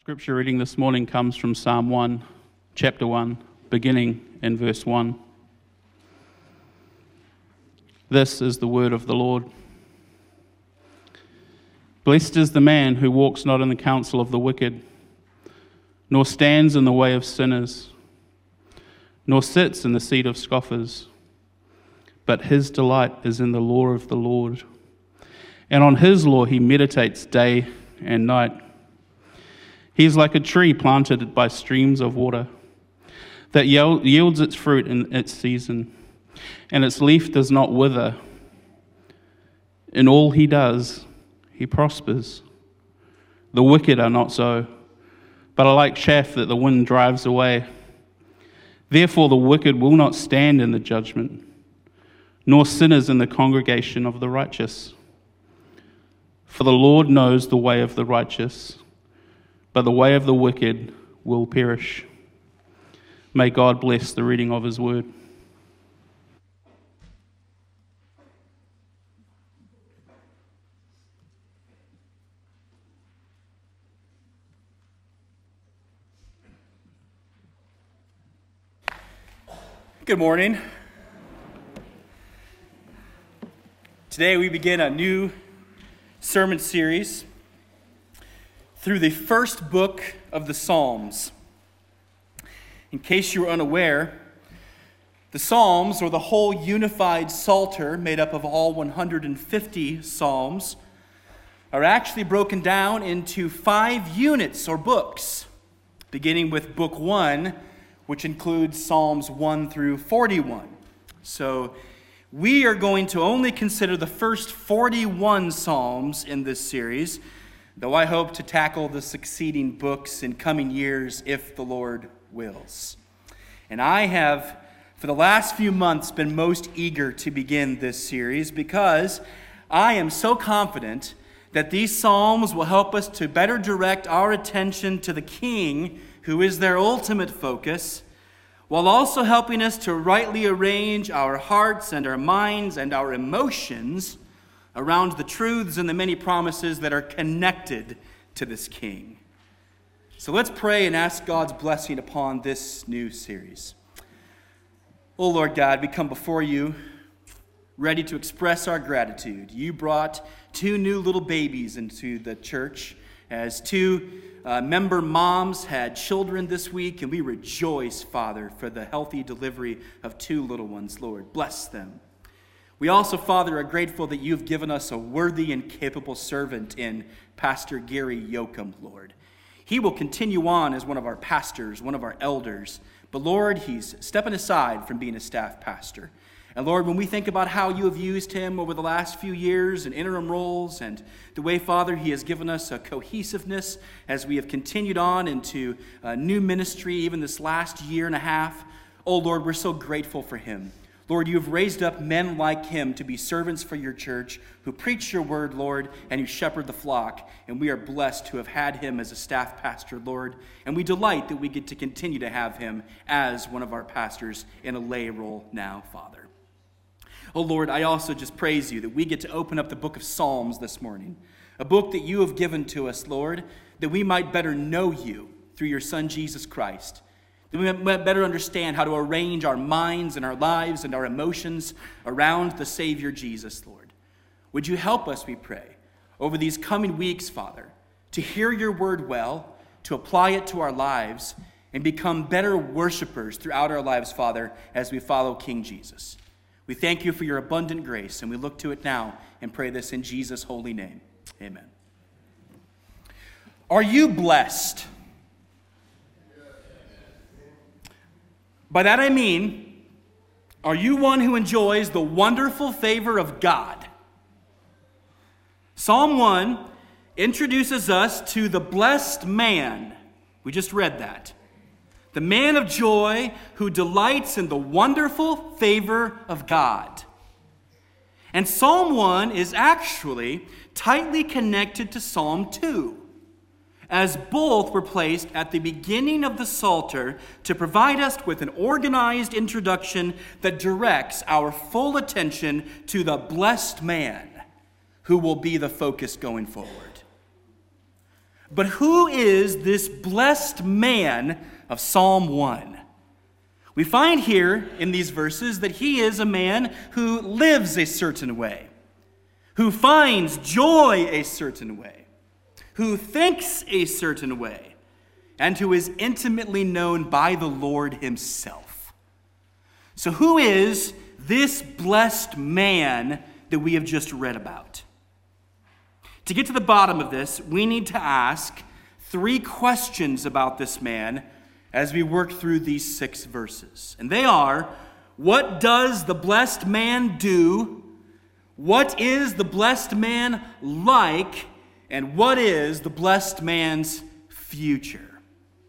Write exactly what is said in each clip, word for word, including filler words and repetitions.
Scripture reading this morning comes from Psalm one, chapter one, beginning in verse one. This is the word of the Lord. Blessed is the man who walks not in the counsel of the wicked, nor stands in the way of sinners, nor sits in the seat of scoffers. But his delight is in the law of the Lord, and on his law he meditates day and night. He is like a tree planted by streams of water, that yields its fruit in its season, and its leaf does not wither. In all he does, he prospers. The wicked are not so, but are like chaff that the wind drives away. Therefore the wicked will not stand in the judgment, nor sinners in the congregation of the righteous. For the Lord knows the way of the righteous, but the way of the wicked will perish. May God bless the reading of his word. Good morning. Today we begin a new sermon series through the first book of the Psalms. In case you were unaware, the Psalms, or the whole unified Psalter made up of all one hundred fifty Psalms, are actually broken down into five units or books, beginning with Book one, which includes Psalms one through forty-one. So we are going to only consider the first forty-one Psalms in this series, though I hope to tackle the succeeding books in coming years if the Lord wills. And I have, for the last few months, been most eager to begin this series because I am so confident that these Psalms will help us to better direct our attention to the King, who is their ultimate focus, while also helping us to rightly arrange our hearts and our minds and our emotions around the truths and the many promises that are connected to this King. So let's pray and ask God's blessing upon this new series. Oh Lord God, we come before you ready to express our gratitude. You brought two new little babies into the church as two uh, member moms had children this week, and we rejoice, Father, for the healthy delivery of two little ones. Lord, bless them. We also, Father, are grateful that you've given us a worthy and capable servant in Pastor Gary Yoakum, Lord. He will continue on as one of our pastors, one of our elders, but Lord, he's stepping aside from being a staff pastor. And Lord, when we think about how you have used him over the last few years in interim roles and the way, Father, he has given us a cohesiveness as we have continued on into a new ministry even this last year and a half, oh Lord, we're so grateful for him. Lord, you have raised up men like him to be servants for your church who preach your word, Lord, and who shepherd the flock. And we are blessed to have had him as a staff pastor, Lord. And we delight that we get to continue to have him as one of our pastors in a lay role now, Father. Oh, Lord, I also just praise you that we get to open up the book of Psalms this morning, a book that you have given to us, Lord, that we might better know you through your Son, Jesus Christ. That we might better understand how to arrange our minds and our lives and our emotions around the Savior Jesus, Lord. Would you help us, we pray, over these coming weeks, Father, to hear your word well, to apply it to our lives, and become better worshipers throughout our lives, Father, as we follow King Jesus. We thank you for your abundant grace, and we look to it now and pray this in Jesus' holy name. Amen. Are you blessed? By that I mean, are you one who enjoys the wonderful favor of God? Psalm one introduces us to the blessed man. We just read that. The man of joy who delights in the wonderful favor of God. And Psalm one is actually tightly connected to Psalm two, as both were placed at the beginning of the Psalter to provide us with an organized introduction that directs our full attention to the blessed man who will be the focus going forward. But who is this blessed man of Psalm one? We find here in these verses that he is a man who lives a certain way, who finds joy a certain way, who thinks a certain way, and who is intimately known by the Lord himself. So who is this blessed man that we have just read about? To get to the bottom of this, we need to ask three questions about this man as we work through these six verses. And they are, what does the blessed man do? What is the blessed man like? And what is the blessed man's future?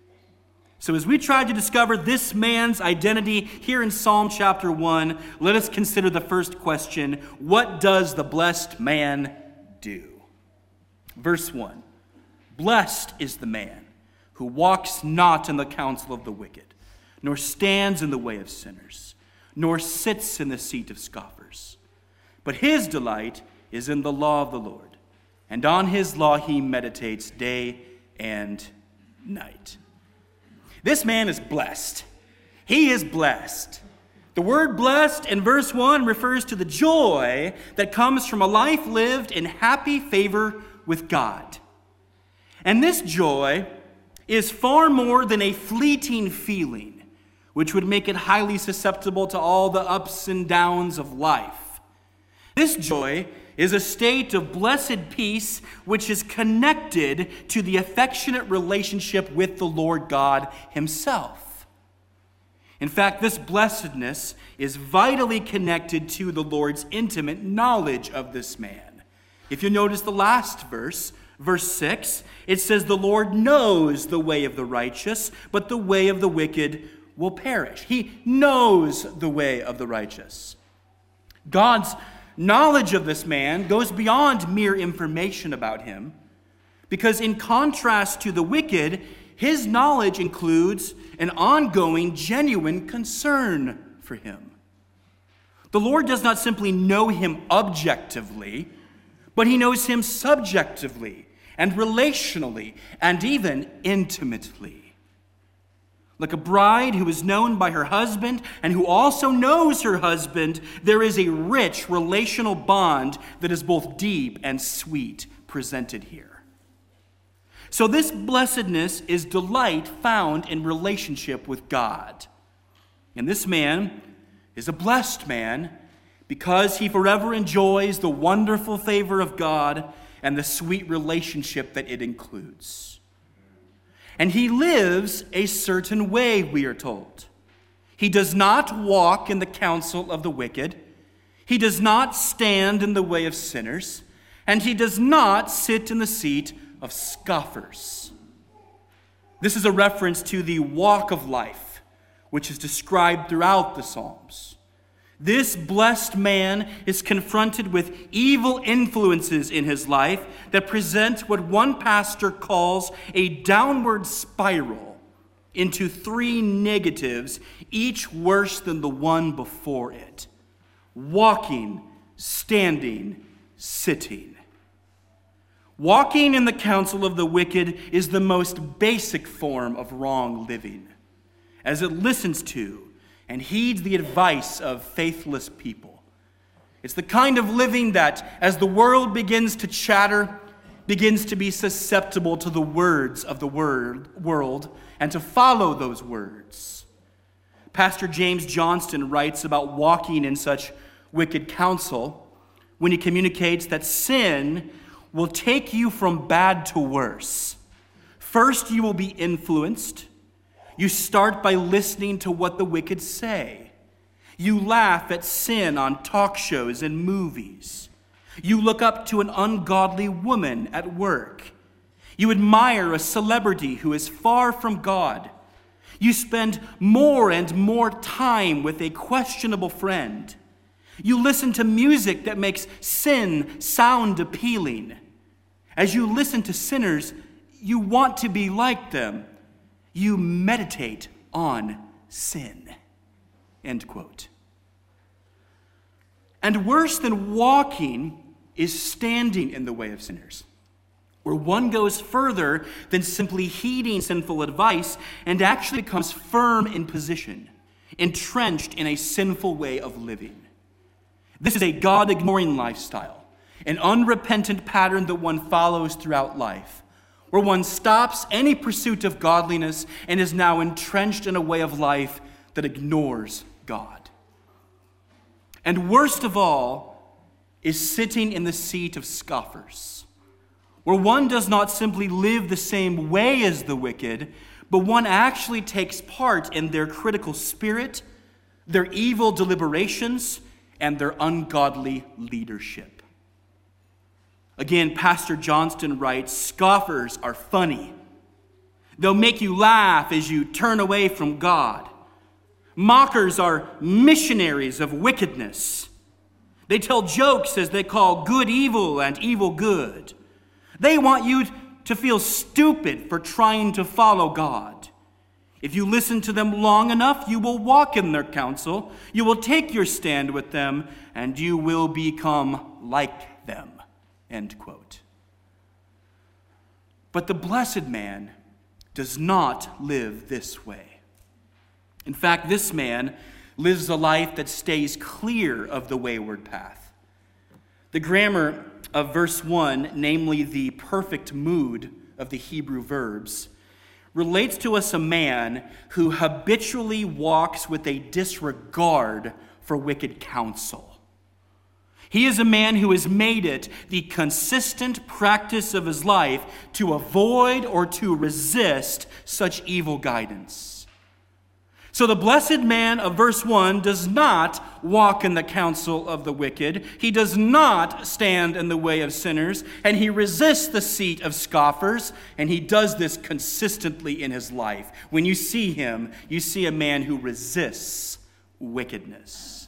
So as we try to discover this man's identity here in Psalm chapter one, let us consider the first question: what does the blessed man do? Verse one, blessed is the man who walks not in the counsel of the wicked, nor stands in the way of sinners, nor sits in the seat of scoffers. But his delight is in the law of the Lord, and on his law he meditates day and night. This man is blessed. He is blessed. The word blessed in verse one refers to the joy that comes from a life lived in happy favor with God. And this joy is far more than a fleeting feeling, which would make it highly susceptible to all the ups and downs of life. This joy is a state of blessed peace which is connected to the affectionate relationship with the Lord God himself. In fact, this blessedness is vitally connected to the Lord's intimate knowledge of this man. If you notice the last verse, verse six, it says, the Lord knows the way of the righteous, but the way of the wicked will perish. He knows the way of the righteous. God's knowledge of this man goes beyond mere information about him, because in contrast to the wicked, his knowledge includes an ongoing, genuine concern for him. The Lord does not simply know him objectively, but he knows him subjectively and relationally and even intimately. Like a bride who is known by her husband and who also knows her husband, there is a rich relational bond that is both deep and sweet presented here. So this blessedness is delight found in relationship with God. And this man is a blessed man because he forever enjoys the wonderful favor of God and the sweet relationship that it includes. And he lives a certain way, we are told. He does not walk in the counsel of the wicked. He does not stand in the way of sinners. And he does not sit in the seat of scoffers. This is a reference to the walk of life, which is described throughout the Psalms. This blessed man is confronted with evil influences in his life that present what one pastor calls a downward spiral into three negatives, each worse than the one before it: walking, standing, sitting. Walking in the counsel of the wicked is the most basic form of wrong living, as it listens to and heeds the advice of faithless people. It's the kind of living that, as the world begins to chatter, begins to be susceptible to the words of the word, world and to follow those words. Pastor James Johnston writes about walking in such wicked counsel when he communicates that sin will take you from bad to worse. First, you will be influenced. You start by listening to what the wicked say. You laugh at sin on talk shows and movies. You look up to an ungodly woman at work. You admire a celebrity who is far from God. You spend more and more time with a questionable friend. You listen to music that makes sin sound appealing. As you listen to sinners, you want to be like them. You meditate on sin. End quote. And worse than walking is standing in the way of sinners. where one goes further than simply heeding sinful advice and actually becomes firm in position, entrenched in a sinful way of living. This is a God-ignoring lifestyle, an unrepentant pattern that one follows throughout life, where one stops any pursuit of godliness and is now entrenched in a way of life that ignores God. And worst of all is sitting in the seat of scoffers, where one does not simply live the same way as the wicked, but one actually takes part in their critical spirit, their evil deliberations, and their ungodly leadership. Again, Pastor Johnston writes, "Scoffers are funny. They'll make you laugh as you turn away from God. Mockers are missionaries of wickedness. They tell jokes as they call good evil and evil good. They want you to feel stupid for trying to follow God. If you listen to them long enough, you will walk in their counsel, you will take your stand with them, and you will become like them." End quote. But the blessed man does not live this way. In fact, this man lives a life that stays clear of the wayward path. The grammar of verse one, namely the perfect mood of the Hebrew verbs, relates to us a man who habitually walks with a disregard for wicked counsel. He is a man who has made it the consistent practice of his life to avoid or to resist such evil guidance. So the blessed man of verse one does not walk in the counsel of the wicked. He does not stand in the way of sinners, and he resists the seat of scoffers, and he does this consistently in his life. When you see him, you see a man who resists wickedness.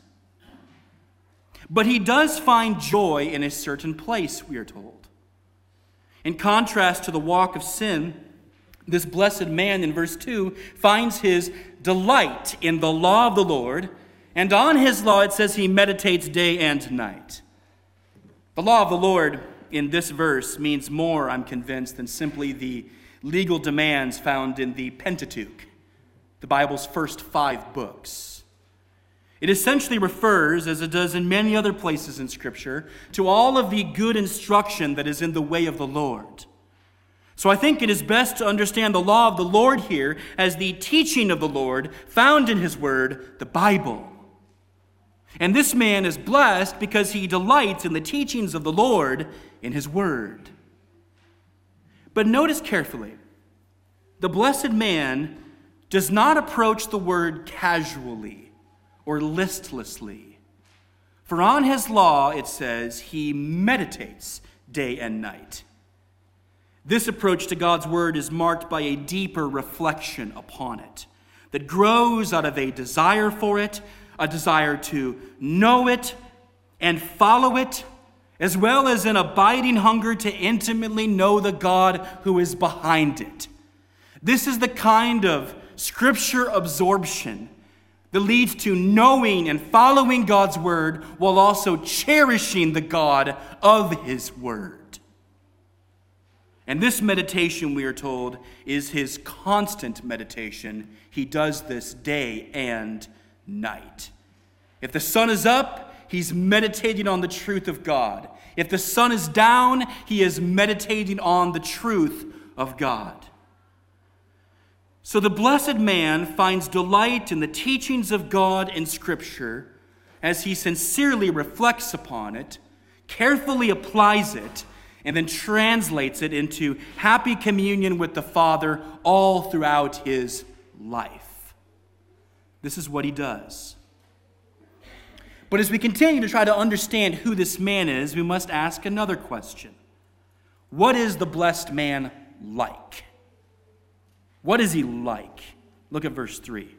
But he does find joy in a certain place, we are told. In contrast to the walk of sin, this blessed man in verse two finds his delight in the law of the Lord, and on his law it says he meditates day and night. The law of the Lord in this verse means more, I'm convinced, than simply the legal demands found in the Pentateuch, the Bible's first five books. It essentially refers, as it does in many other places in Scripture, to all of the good instruction that is in the way of the Lord. So I think it is best to understand the law of the Lord here as the teaching of the Lord found in his word, the Bible. And this man is blessed because he delights in the teachings of the Lord in his word. But notice carefully, the blessed man does not approach the word casually or listlessly. For on his law, it says, he meditates day and night. This approach to God's word is marked by a deeper reflection upon it that grows out of a desire for it, a desire to know it and follow it, as well as an abiding hunger to intimately know the God who is behind it. This is the kind of scripture absorption that leads to knowing and following God's word while also cherishing the God of his word. And this meditation, we are told, is his constant meditation. He does this day and night. If the sun is up, he's meditating on the truth of God. If the sun is down, he is meditating on the truth of God. So the blessed man finds delight in the teachings of God in Scripture as he sincerely reflects upon it, carefully applies it, and then translates it into happy communion with the Father all throughout his life. This is what he does. But as we continue to try to understand who this man is, we must ask another question. What is the blessed man like? What is he like? Look at verse three.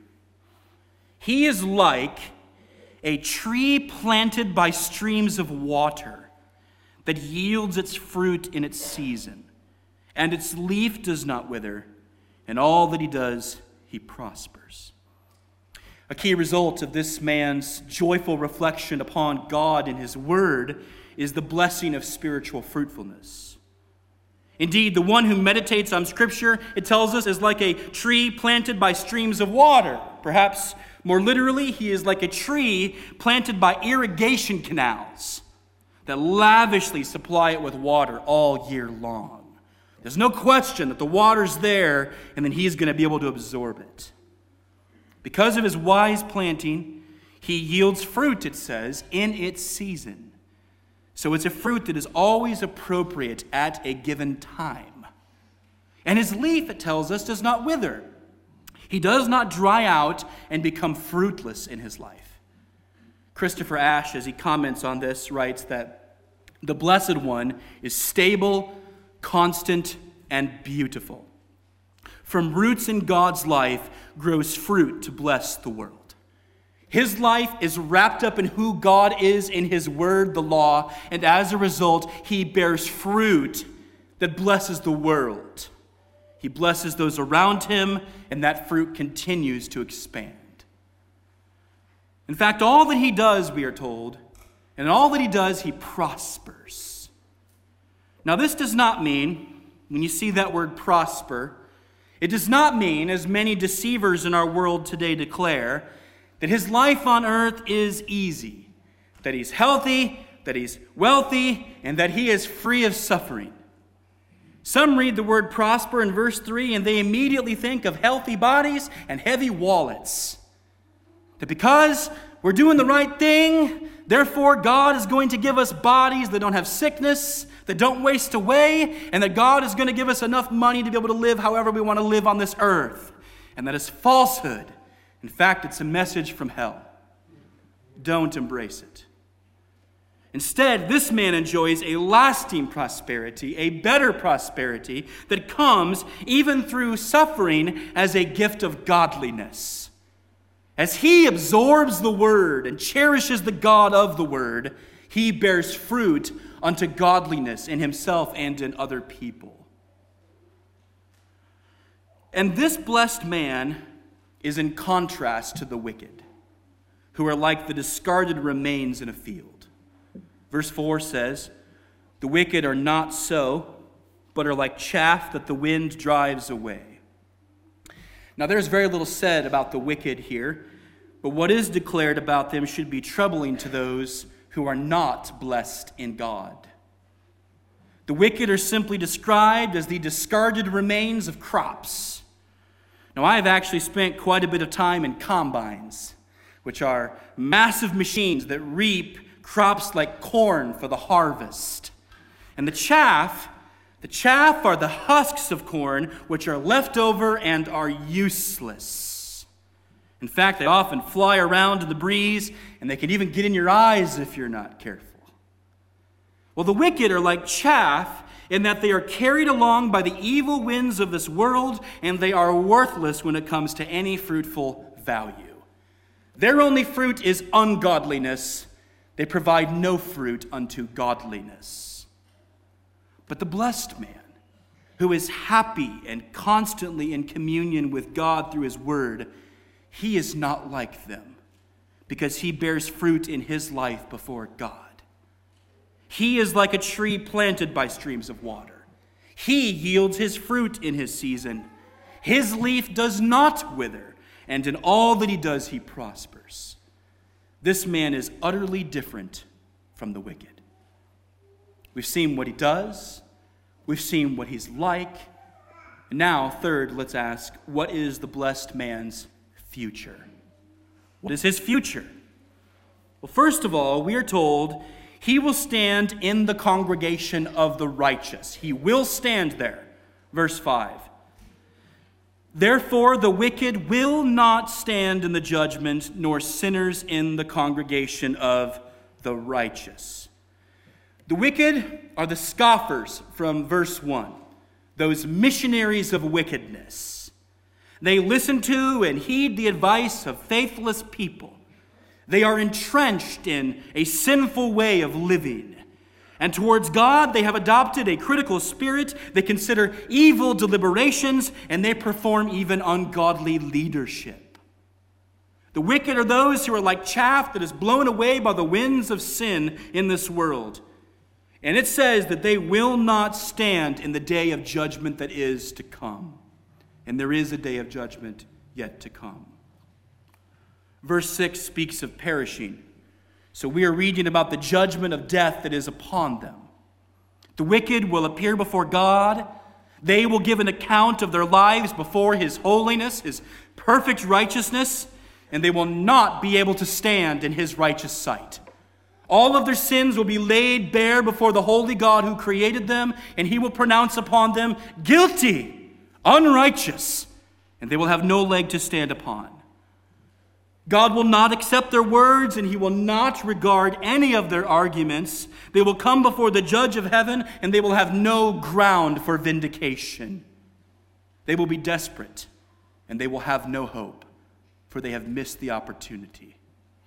He is like a tree planted by streams of water, that yields its fruit in its season, and its leaf does not wither, and all that he does, he prospers. A key result of this man's joyful reflection upon God and his word is the blessing of spiritual fruitfulness. Indeed, the one who meditates on Scripture, it tells us, is like a tree planted by streams of water. Perhaps more literally, he is like a tree planted by irrigation canals that lavishly supply it with water all year long. There's no question that the water's there, and then he's going to be able to absorb it. Because of his wise planting, he yields fruit, it says, in its season. So it's a fruit that is always appropriate at a given time. And his leaf, it tells us, does not wither. He does not dry out and become fruitless in his life. Christopher Ashe, as he comments on this, writes that the Blessed One is stable, constant, and beautiful. From roots in God's life grows fruit to bless the world. His life is wrapped up in who God is in his word, the law, and as a result, he bears fruit that blesses the world. He blesses those around him, and that fruit continues to expand. In fact, all that he does, we are told, and all that he does, he prospers. Now, this does not mean, when you see that word prosper, it does not mean, as many deceivers in our world today declare, that his life on earth is easy, that he's healthy, that he's wealthy, and that he is free of suffering. Some read the word prosper in verse three, and they immediately think of healthy bodies and heavy wallets. That because we're doing the right thing, therefore God is going to give us bodies that don't have sickness, that don't waste away, and that God is going to give us enough money to be able to live however we want to live on this earth. And that is falsehood. In fact, it's a message from hell. Don't embrace it. Instead, this man enjoys a lasting prosperity, a better prosperity that comes even through suffering as a gift of godliness. As he absorbs the word and cherishes the God of the word, he bears fruit unto godliness in himself and in other people. And this blessed man is in contrast to the wicked, who are like the discarded remains in a field. Verse four says, "The wicked are not so, but are like chaff that the wind drives away." Now there's very little said about the wicked here, but what is declared about them should be troubling to those who are not blessed in God. The wicked are simply described as the discarded remains of crops. Now, I have actually spent quite a bit of time in combines, which are massive machines that reap crops like corn for the harvest. And the chaff, the chaff are the husks of corn, which are left over and are useless. In fact, they often fly around in the breeze, and they can even get in your eyes if you're not careful. Well, the wicked are like chaff in that they are carried along by the evil winds of this world, and they are worthless when it comes to any fruitful value. Their only fruit is ungodliness. They provide no fruit unto godliness. But the blessed man, who is happy and constantly in communion with God through his word, he is not like them, because he bears fruit in his life before God. He is like a tree planted by streams of water. He yields his fruit in his season. His leaf does not wither, and in all that he does, he prospers. This man is utterly different from the wicked. We've seen what he does. We've seen what he's like. And now, third, let's ask, what is the blessed man's future? What is his future? Well, first of all, we are told he will stand in the congregation of the righteous. He will stand there. Verse five. Therefore, the wicked will not stand in the judgment, nor sinners in the congregation of the righteous. The wicked are the scoffers from verse one, those missionaries of wickedness. They listen to and heed the advice of faithless people. They are entrenched in a sinful way of living. And towards God, they have adopted a critical spirit. They consider evil deliberations, and they perform even ungodly leadership. The wicked are those who are like chaff that is blown away by the winds of sin in this world. And it says that they will not stand in the day of judgment that is to come. And there is a day of judgment yet to come. Verse six speaks of perishing. So we are reading about the judgment of death that is upon them. The wicked will appear before God. They will give an account of their lives before His holiness, His perfect righteousness, and they will not be able to stand in His righteous sight. All of their sins will be laid bare before the holy God who created them, and He will pronounce upon them guilty, unrighteous, and they will have no leg to stand upon. God will not accept their words, and He will not regard any of their arguments. They will come before the judge of heaven, and they will have no ground for vindication. They will be desperate, and they will have no hope, for they have missed the opportunity.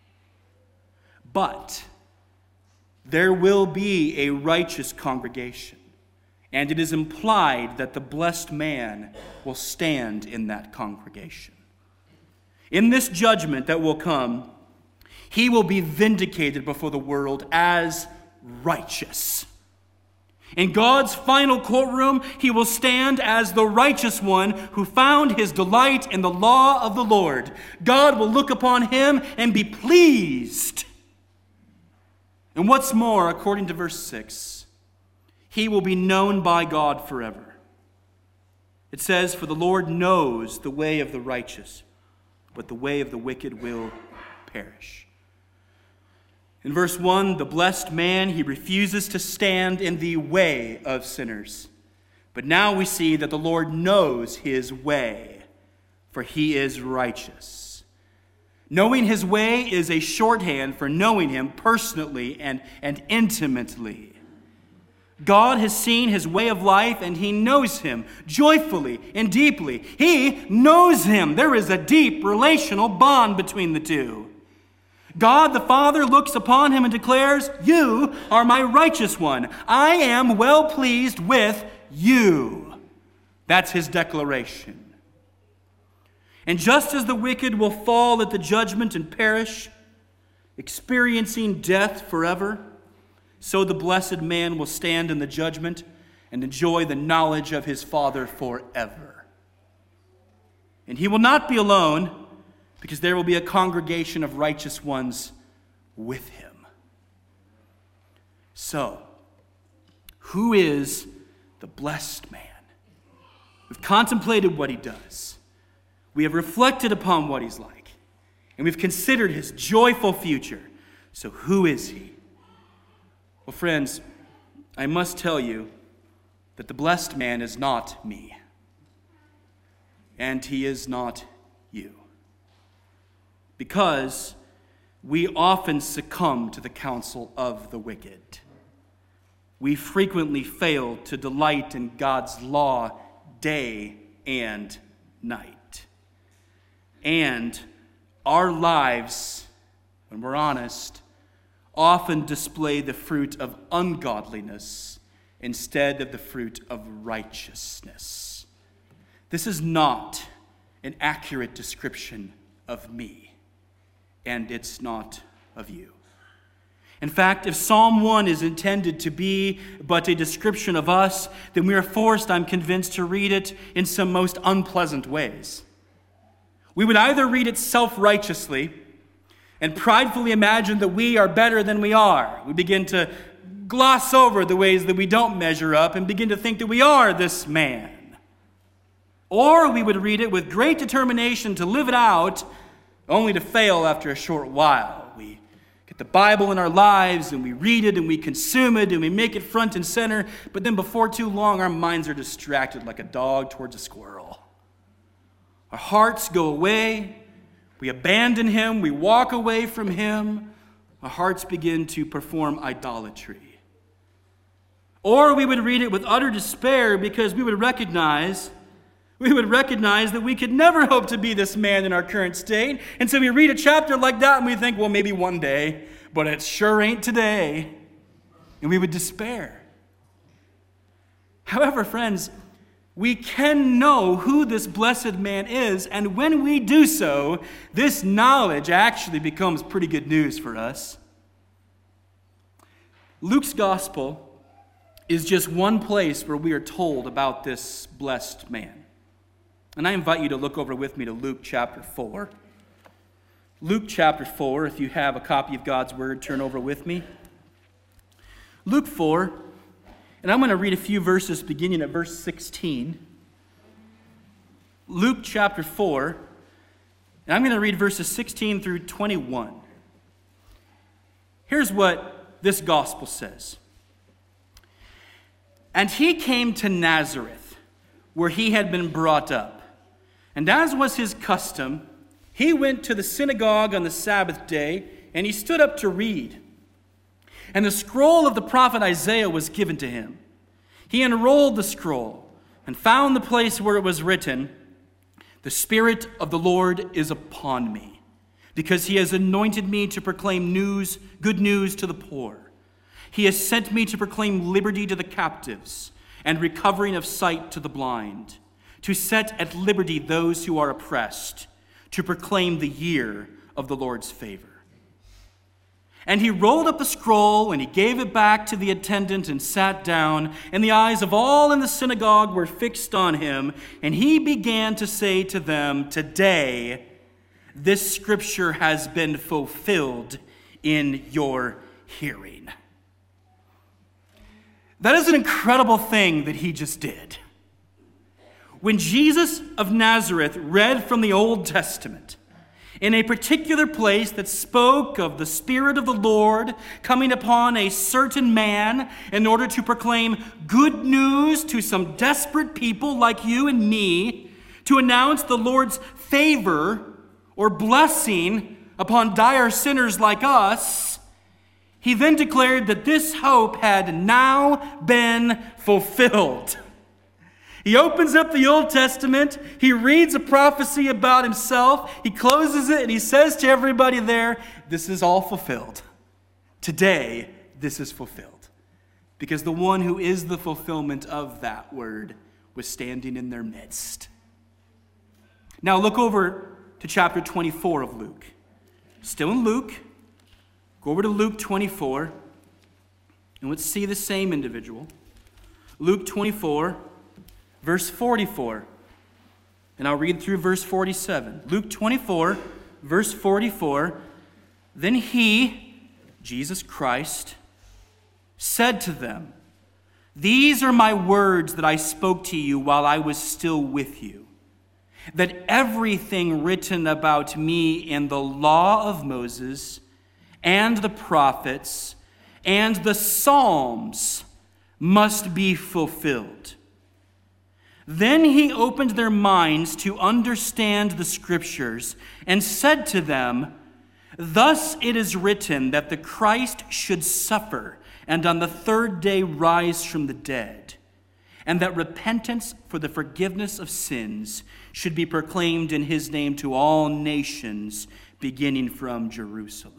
But there will be a righteous congregation, and it is implied that the blessed man will stand in that congregation. In this judgment that will come, he will be vindicated before the world as righteous. In God's final courtroom, he will stand as the righteous one who found his delight in the law of the Lord. God will look upon him and be pleased. And what's more, according to verse six, he will be known by God forever. It says, "For the Lord knows the way of the righteous, but the way of the wicked will perish." In verse one, the blessed man, he refuses to stand in the way of sinners. But now we see that the Lord knows his way, for he is righteous. Knowing his way is a shorthand for knowing him personally and, and intimately. God has seen his way of life, and he knows him joyfully and deeply. He knows him. There is a deep relational bond between the two. God the Father looks upon him and declares, "You are my righteous one. I am well pleased with you." That's his declaration. And just as the wicked will fall at the judgment and perish, experiencing death forever, so the blessed man will stand in the judgment and enjoy the knowledge of his Father forever. And he will not be alone, because there will be a congregation of righteous ones with him. So, who is the blessed man? We've contemplated what he does. We have reflected upon what he's like. And we've considered his joyful future. So who is he? Well, friends, I must tell you that the blessed man is not me. And he is not you. Because we often succumb to the counsel of the wicked. We frequently fail to delight in God's law day and night. And our lives, when we're honest, often display the fruit of ungodliness instead of the fruit of righteousness. This is not an accurate description of me, and it's not of you. In fact, if Psalm one is intended to be but a description of us, then we are forced, I'm convinced, to read it in some most unpleasant ways. We would either read it self-righteously and pridefully imagine that we are better than we are. We begin to gloss over the ways that we don't measure up and begin to think that we are this man. Or we would read it with great determination to live it out, only to fail after a short while. We get the Bible in our lives, and we read it, and we consume it, and we make it front and center, but then before too long, our minds are distracted like a dog towards a squirrel. Our hearts go away. We abandon him. We walk away from him. Our hearts begin to perform idolatry. Or we would read it with utter despair, because we would recognize We would recognize that we could never hope to be this man in our current state. And so we read a chapter like that and we think, well, maybe one day, but it sure ain't today. And we would despair. However, friends, we can know who this blessed man is, and when we do so, this knowledge actually becomes pretty good news for us. Luke's gospel is just one place where we are told about this blessed man. And I invite you to look over with me to Luke chapter four. Luke chapter four, if you have a copy of God's Word, turn over with me. Luke four, and I'm going to read a few verses beginning at verse sixteen. Luke chapter four, and I'm going to read verses sixteen through twenty-one. Here's what this gospel says. And he came to Nazareth, where he had been brought up. And as was his custom, he went to the synagogue on the Sabbath day, and he stood up to read. And the scroll of the prophet Isaiah was given to him. He unrolled the scroll and found the place where it was written, "The Spirit of the Lord is upon me, because he has anointed me to proclaim news, good news to the poor. He has sent me to proclaim liberty to the captives and recovering of sight to the blind, to set at liberty those who are oppressed, to proclaim the year of the Lord's favor." And he rolled up the scroll and he gave it back to the attendant and sat down, and the eyes of all in the synagogue were fixed on him, and he began to say to them, "Today this scripture has been fulfilled in your hearing." That is an incredible thing that he just did. When Jesus of Nazareth read from the Old Testament in a particular place that spoke of the Spirit of the Lord coming upon a certain man in order to proclaim good news to some desperate people like you and me, to announce the Lord's favor or blessing upon dire sinners like us, he then declared that this hope had now been fulfilled. He opens up the Old Testament, he reads a prophecy about himself, he closes it, and he says to everybody there, this is all fulfilled. Today, this is fulfilled. Because the one who is the fulfillment of that word was standing in their midst. Now look over to chapter twenty-four of Luke. Still in Luke. Go over to Luke twenty-four, and let's see the same individual. Luke twenty-four, verse forty-four. And I'll read through verse forty-seven. Luke twenty-four, verse forty-four. Then he, Jesus Christ, said to them, "These are my words that I spoke to you while I was still with you, that everything written about me in the law of Moses and the prophets and the Psalms must be fulfilled." Then he opened their minds to understand the scriptures and said to them, "Thus it is written that the Christ should suffer and on the third day rise from the dead, and that repentance for the forgiveness of sins should be proclaimed in his name to all nations, beginning from Jerusalem."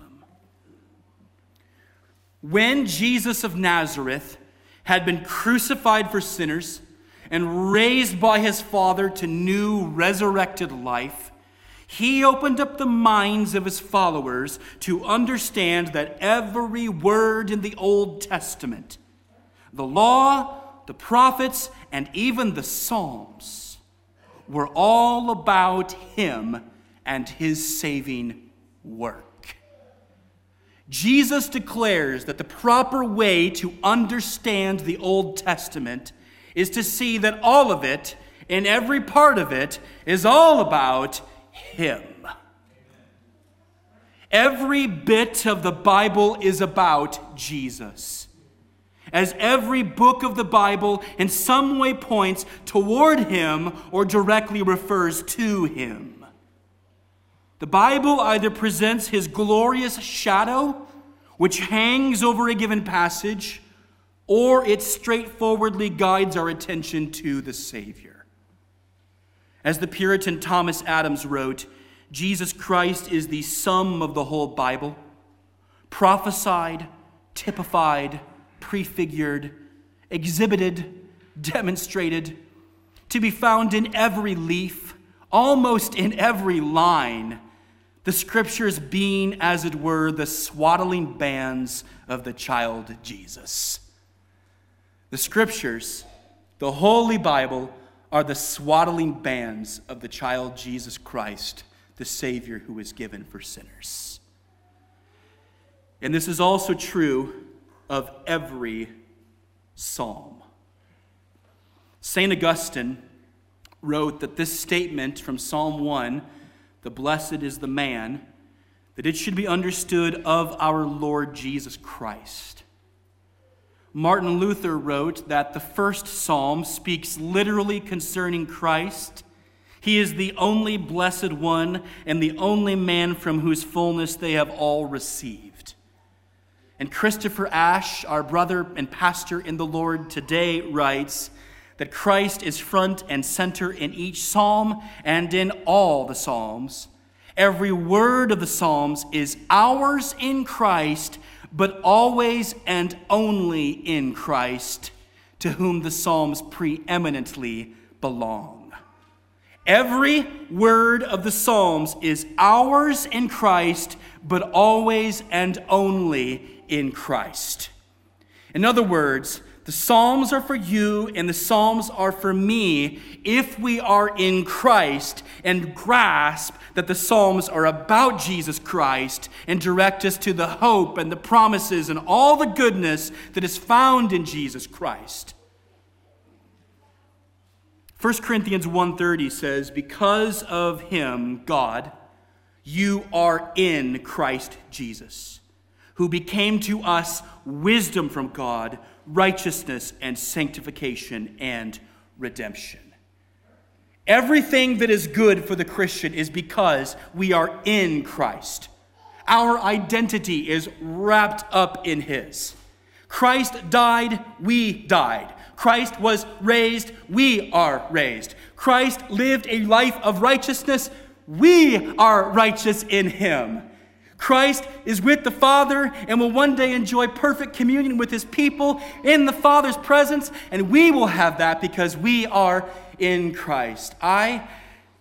When Jesus of Nazareth had been crucified for sinners and raised by his Father to new resurrected life, he opened up the minds of his followers to understand that every word in the Old Testament, the law, the prophets, and even the Psalms, were all about him and his saving work. Jesus declares that the proper way to understand the Old Testament is to see that all of it, and every part of it, is all about him. Every bit of the Bible is about Jesus, as every book of the Bible in some way points toward him or directly refers to him. The Bible either presents his glorious shadow, which hangs over a given passage, or it straightforwardly guides our attention to the Savior. As the Puritan Thomas Adams wrote, Jesus Christ is the sum of the whole Bible, prophesied, typified, prefigured, exhibited, demonstrated, to be found in every leaf, almost in every line, the scriptures being, as it were, the swaddling bands of the child Jesus. The Scriptures, the Holy Bible, are the swaddling bands of the child Jesus Christ, the Savior who was given for sinners. And this is also true of every psalm. Saint Augustine wrote that this statement from Psalm one, the blessed is the man, that it should be understood of our Lord Jesus Christ. Martin Luther wrote that the first psalm speaks literally concerning Christ. He is the only blessed one and the only man from whose fullness they have all received. And Christopher Ash, our brother and pastor in the Lord today, writes that Christ is front and center in each psalm and in all the psalms. Every word of the psalms is ours in Christ, but always and only in Christ, to whom the psalms preeminently belong. Every word of the psalms is ours in Christ, but always and only in Christ. In other words, the Psalms are for you and the Psalms are for me if we are in Christ and grasp that the Psalms are about Jesus Christ and direct us to the hope and the promises and all the goodness that is found in Jesus Christ. First Corinthians one thirty says, because of him, God, you are in Christ Jesus, who became to us wisdom from God, righteousness and sanctification and redemption. Everything that is good for the Christian is because we are in Christ. Our identity is wrapped up in his. Christ died, we died. Christ was raised, we are raised. Christ lived a life of righteousness, we are righteous in him. Christ is with the Father and will one day enjoy perfect communion with his people in the Father's presence, and we will have that because we are in Christ. I,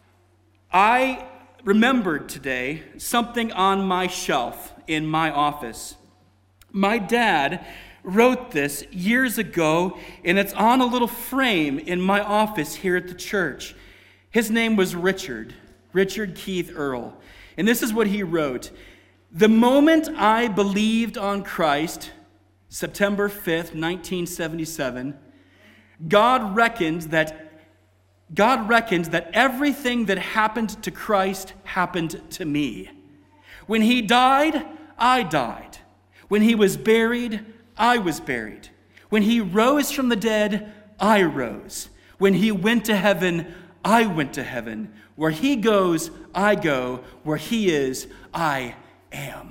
I remembered today something on my shelf in my office. My dad wrote this years ago, and it's on a little frame in my office here at the church. His name was Richard, Richard Keith Earl. And this is what he wrote. The moment I believed on Christ, September fifth, nineteen seventy-seven, God reckoned that God reckoned that everything that happened to Christ happened to me. When he died, I died. When he was buried, I was buried. When he rose from the dead, I rose. When he went to heaven, I went to heaven. Where he goes, I go. Where he is, I am.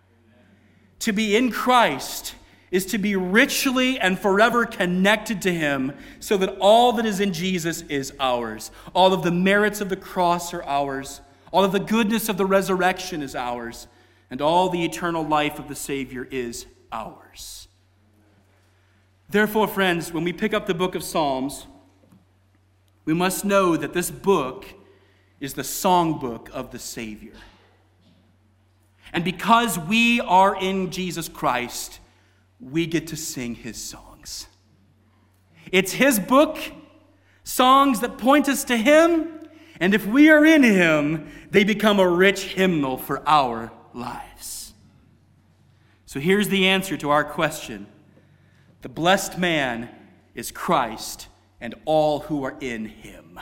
To be in Christ is to be richly and forever connected to him so that all that is in Jesus is ours. All of the merits of the cross are ours. All of the goodness of the resurrection is ours. And all the eternal life of the Savior is ours. Therefore, friends, when we pick up the book of Psalms, we must know that this book is the songbook of the Savior. And because we are in Jesus Christ, we get to sing his songs. It's his book, songs that point us to him, and if we are in him, they become a rich hymnal for our lives. So here's the answer to our question. The blessed man is Christ and all who are in him.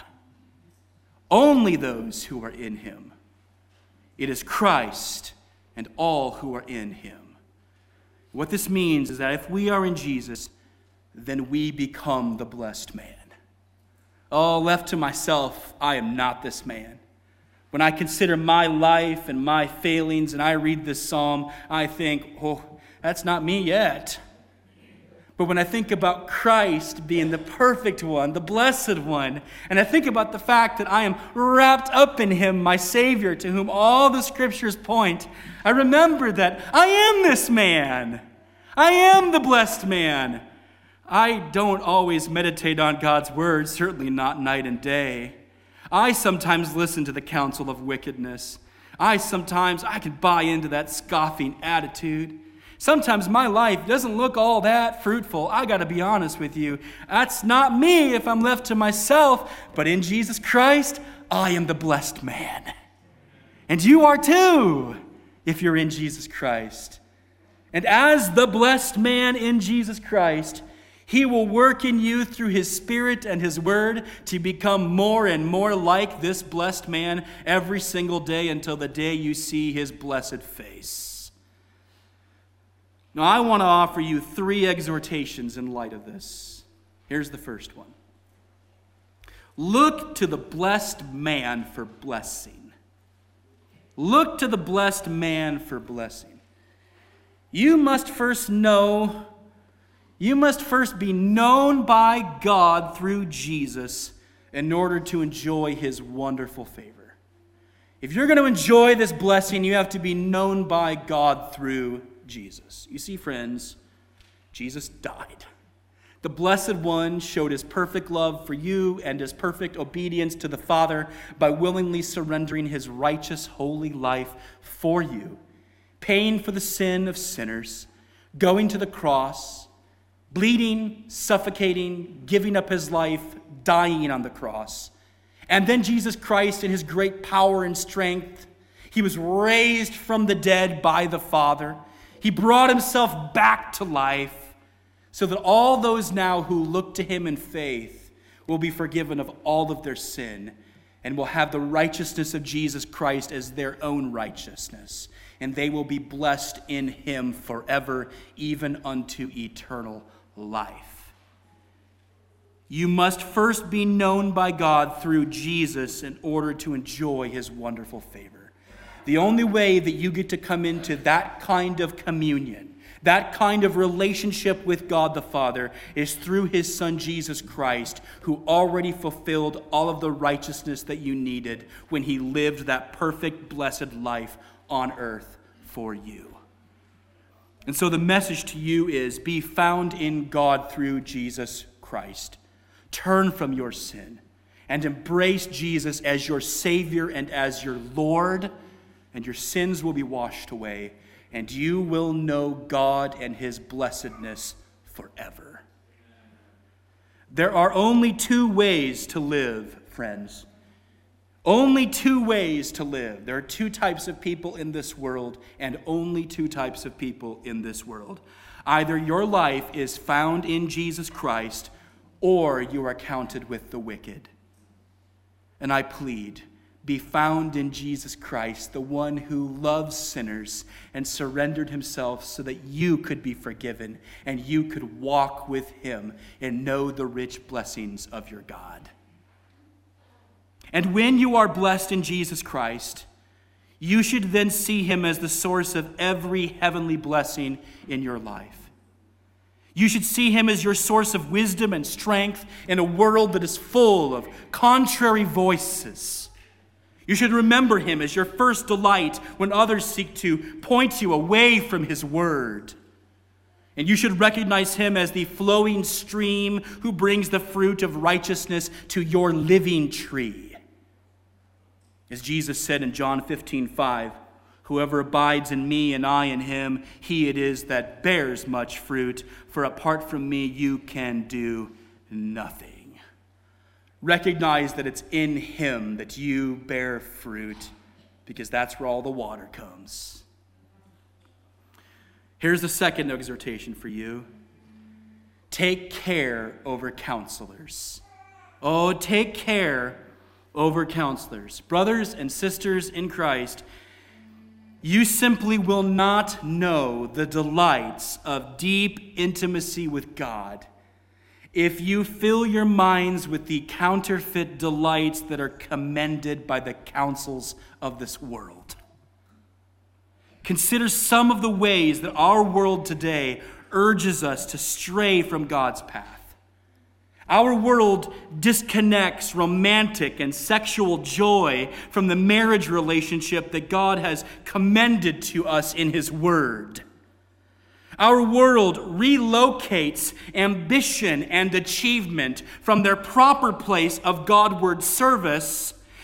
Only those who are in him. It is Christ and all who are in him. What this means is that if we are in Jesus, then we become the blessed man. Oh, left to myself, I am not this man. When I consider my life and my failings and I read this psalm, I think, oh, that's not me yet. But when I think about Christ being the perfect one, the blessed one, and I think about the fact that I am wrapped up in him, my Savior, to whom all the scriptures point, I remember that I am this man. I am the blessed man. I don't always meditate on God's word, certainly not night and day. I sometimes listen to the counsel of wickedness. I sometimes, I can buy into that scoffing attitude. Sometimes my life doesn't look all that fruitful. I got to be honest with you. That's not me if I'm left to myself. But in Jesus Christ, I am the blessed man. And you are too, if you're in Jesus Christ. And as the blessed man in Jesus Christ, he will work in you through his Spirit and his word to become more and more like this blessed man every single day until the day you see his blessed face. Now, I want to offer you three exhortations in light of this. Here's the first one. Look to the blessed man for blessing. Look to the blessed man for blessing. You must first know, you must first be known by God through Jesus in order to enjoy his wonderful favor. If you're going to enjoy this blessing, you have to be known by God through Jesus. You see, friends, Jesus died. The Blessed One showed his perfect love for you and his perfect obedience to the Father by willingly surrendering his righteous, holy life for you, paying for the sin of sinners, going to the cross, bleeding, suffocating, giving up his life, dying on the cross. And then Jesus Christ, in his great power and strength, he was raised from the dead by the Father. He brought himself back to life so that all those now who look to him in faith will be forgiven of all of their sin and will have the righteousness of Jesus Christ as their own righteousness. And they will be blessed in him forever, even unto eternal life. You must first be known by God through Jesus in order to enjoy his wonderful favor. The only way that you get to come into that kind of communion, that kind of relationship with God the Father, is through his Son Jesus Christ, who already fulfilled all of the righteousness that you needed when he lived that perfect, blessed life on earth for you. And so the message to you is, be found in God through Jesus Christ. Turn from your sin and embrace Jesus as your Savior and as your Lord, and your sins will be washed away, and you will know God and his blessedness forever. There are only two ways to live, friends. Only two ways to live. There are two types of people in this world, and only two types of people in this world. Either your life is found in Jesus Christ, or you are counted with the wicked. And I plead, be found in Jesus Christ, the one who loves sinners and surrendered himself so that you could be forgiven and you could walk with him and know the rich blessings of your God. And when you are blessed in Jesus Christ, you should then see him as the source of every heavenly blessing in your life. You should see him as your source of wisdom and strength in a world that is full of contrary voices. You should remember him as your first delight when others seek to point you away from his word. And you should recognize him as the flowing stream who brings the fruit of righteousness to your living tree. As Jesus said in John fifteen five, whoever abides in me and I in him, he it is that bears much fruit, for apart from me you can do nothing. Recognize that it's in him that you bear fruit, because that's where all the water comes. Here's the second exhortation for you. Take care over counselors. Oh, take care over counselors. Brothers and sisters in Christ, you simply will not know the delights of deep intimacy with God if you fill your minds with the counterfeit delights that are commended by the counsels of this world. Consider some of the ways that our world today urges us to stray from God's path. Our world disconnects romantic and sexual joy from the marriage relationship that God has commended to us in his word. Our world relocates ambition and achievement from their proper place of Godward service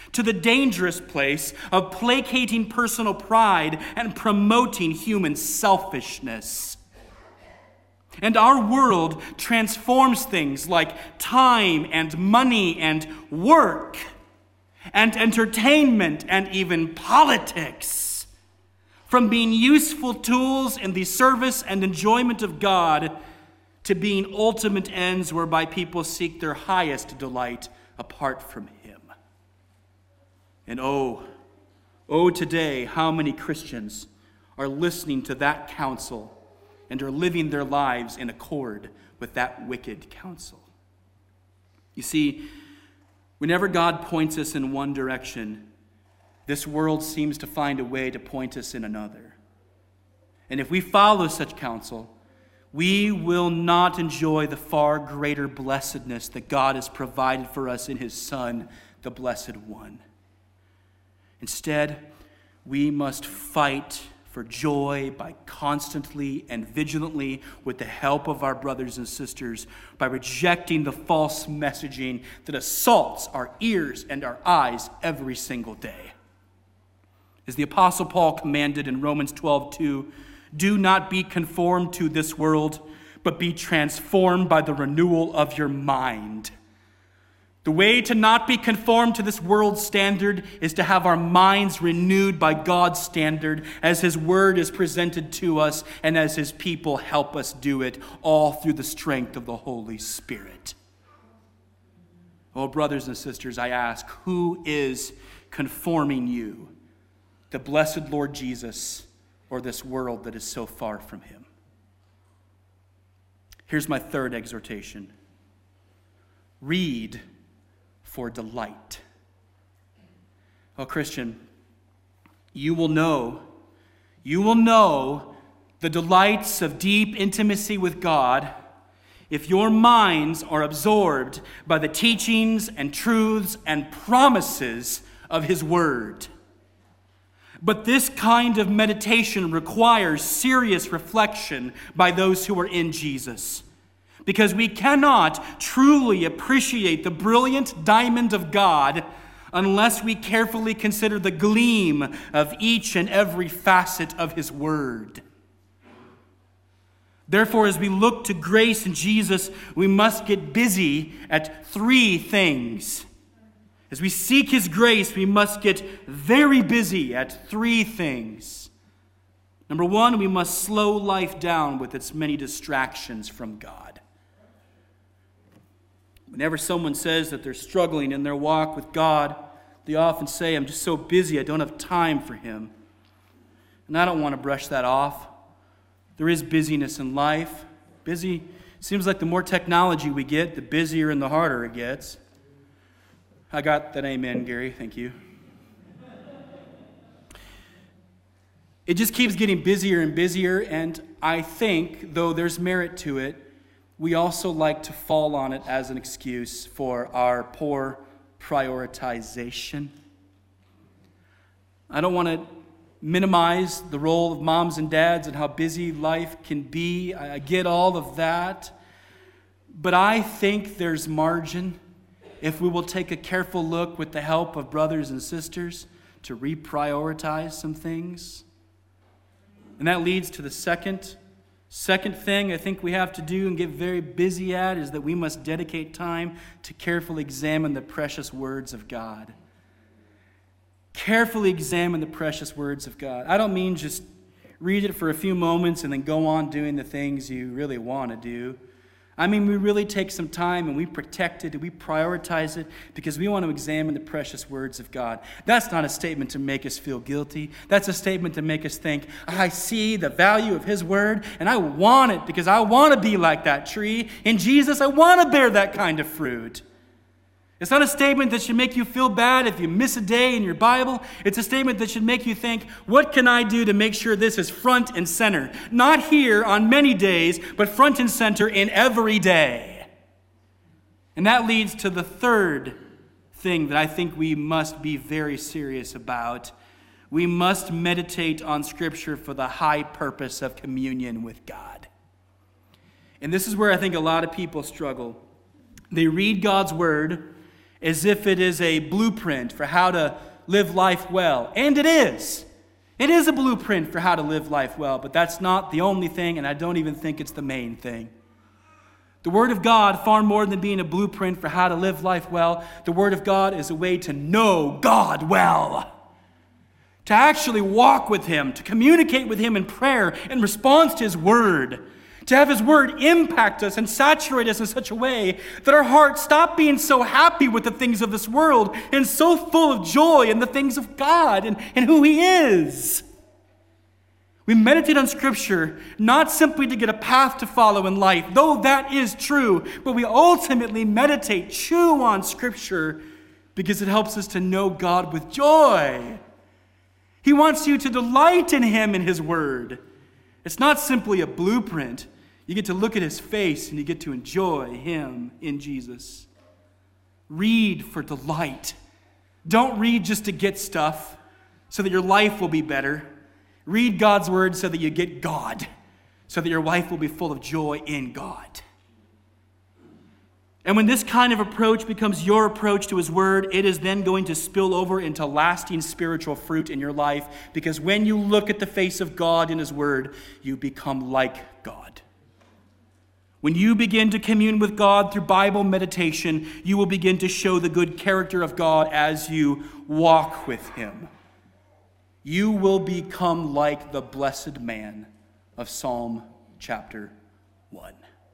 to the dangerous place of placating personal pride and promoting human selfishness. And our world transforms things like time and money and work and entertainment and even politics from being useful tools in the service and enjoyment of God to being ultimate ends whereby people seek their highest delight apart from Him. And oh, oh today, how many Christians are listening to that counsel and are living their lives in accord with that wicked counsel. You see, whenever God points us in one direction, this world seems to find a way to point us in another. And if we follow such counsel, we will not enjoy the far greater blessedness that God has provided for us in His Son, the Blessed One. Instead, we must fight for joy by constantly and vigilantly, with the help of our brothers and sisters, by rejecting the false messaging that assaults our ears and our eyes every single day. As the Apostle Paul commanded in Romans twelve two, do not be conformed to this world, but be transformed by the renewal of your mind. The way to not be conformed to this world's standard is to have our minds renewed by God's standard as His word is presented to us and as His people help us do it, all through the strength of the Holy Spirit. Oh, brothers and sisters, I ask, who is conforming you? The blessed Lord Jesus or this world that is so far from Him? Here's my third exhortation. Read for delight. Oh, Christian, you will know, you will know the delights of deep intimacy with God if your minds are absorbed by the teachings and truths and promises of His Word. But this kind of meditation requires serious reflection by those who are in Jesus, because we cannot truly appreciate the brilliant diamond of God unless we carefully consider the gleam of each and every facet of His Word. Therefore, as we look to grace in Jesus, we must get busy at three things. As we seek His grace, we must get very busy at three things. Number one, we must slow life down with its many distractions from God. Whenever someone says that they're struggling in their walk with God, they often say, I'm just so busy, I don't have time for Him. And I don't want to brush that off. There is busyness in life. Busy, seems like the more technology we get, the busier and the harder it gets. I got that amen, Gary. Thank you. It just keeps getting busier and busier, and I think, though there's merit to it, we also like to fall on it as an excuse for our poor prioritization. I don't want to minimize the role of moms and dads and how busy life can be. I get all of that. But I think there's margin if we will take a careful look with the help of brothers and sisters to reprioritize some things. And that leads to the second Second thing I think we have to do and get very busy at is that we must dedicate time to carefully examine the precious words of God. Carefully examine the precious words of God. I don't mean just read it for a few moments and then go on doing the things you really want to do. I mean, we really take some time and we protect it and we prioritize it because we want to examine the precious words of God. That's not a statement to make us feel guilty. That's a statement to make us think, I see the value of His Word and I want it because I want to be like that tree. In Jesus, I want to bear that kind of fruit. It's not a statement that should make you feel bad if you miss a day in your Bible. It's a statement that should make you think, what can I do to make sure this is front and center? Not here on many days, but front and center in every day. And that leads to the third thing that I think we must be very serious about. We must meditate on Scripture for the high purpose of communion with God. And this is where I think a lot of people struggle. They read God's Word, as if it is a blueprint for how to live life well. And it is. It is a blueprint for how to live life well, but that's not the only thing, and I don't even think it's the main thing. The Word of God, far more than being a blueprint for how to live life well, the Word of God is a way to know God well. To actually walk with Him, to communicate with Him in prayer in response to His Word. To have His Word impact us and saturate us in such a way that our hearts stop being so happy with the things of this world and so full of joy in the things of God and, and who He is. We meditate on Scripture not simply to get a path to follow in life, though that is true, but we ultimately meditate, chew on Scripture because it helps us to know God with joy. He wants you to delight in Him and His Word. It's not simply a blueprint. You get to look at His face and you get to enjoy Him in Jesus. Read for delight. Don't read just to get stuff so that your life will be better. Read God's Word so that you get God, so that your life will be full of joy in God. And when this kind of approach becomes your approach to His Word, it is then going to spill over into lasting spiritual fruit in your life, because when you look at the face of God in His Word, you become like God. When you begin to commune with God through Bible meditation, you will begin to show the good character of God as you walk with Him. You will become like the blessed man of Psalm chapter one.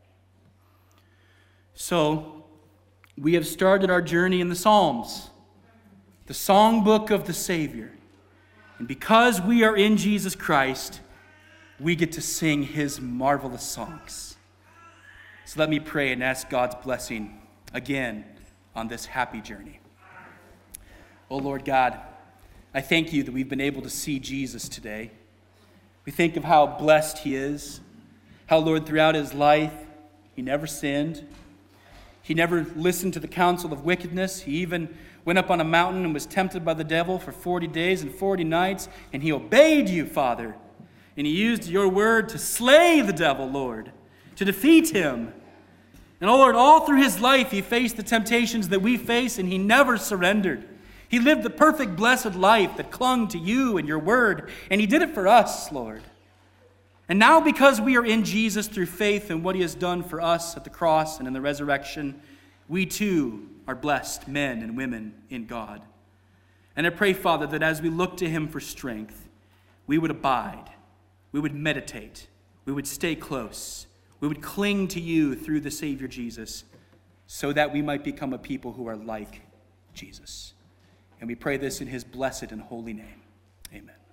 So, we have started our journey in the Psalms, the songbook of the Savior. And because we are in Jesus Christ, we get to sing His marvelous songs. So let me pray and ask God's blessing again on this happy journey. Oh Lord God, I thank You that we've been able to see Jesus today. We think of how blessed He is, how, Lord, throughout His life, He never sinned. He never listened to the counsel of wickedness. He even went up on a mountain and was tempted by the devil for forty days and forty nights, and He obeyed You, Father. And He used Your word to slay the devil, Lord, to defeat him. And, oh Lord, all through His life, He faced the temptations that we face, and He never surrendered. He lived the perfect, blessed life that clung to You and Your word, and He did it for us, Lord. And now, because we are in Jesus through faith in what He has done for us at the cross and in the resurrection, we too are blessed men and women in God. And I pray, Father, that as we look to Him for strength, we would abide, we would meditate, we would stay close, we would cling to You through the Savior Jesus, so that we might become a people who are like Jesus. And we pray this in His blessed and holy name. Amen.